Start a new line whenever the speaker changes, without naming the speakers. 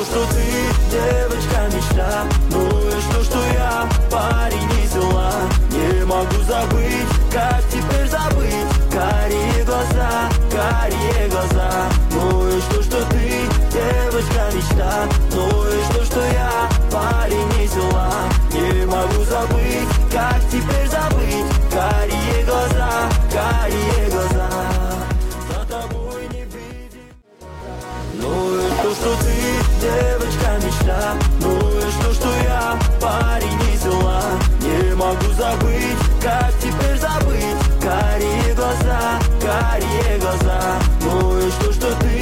что ты девочка мечта, ну и что я парень из села. Не могу забыть, как теперь забыть карие глаза, карие глаза. Ну и что ты девочка мечта, ну и что я парень из села. Не могу забыть, как теперь забыть карие глаза, карие глаза. За тобой не видит. Ну и что ты девочка мечта, ну и что я парень из села. Не могу забыть, как теперь забыть карие глаза, карие глаза. Ну и что ты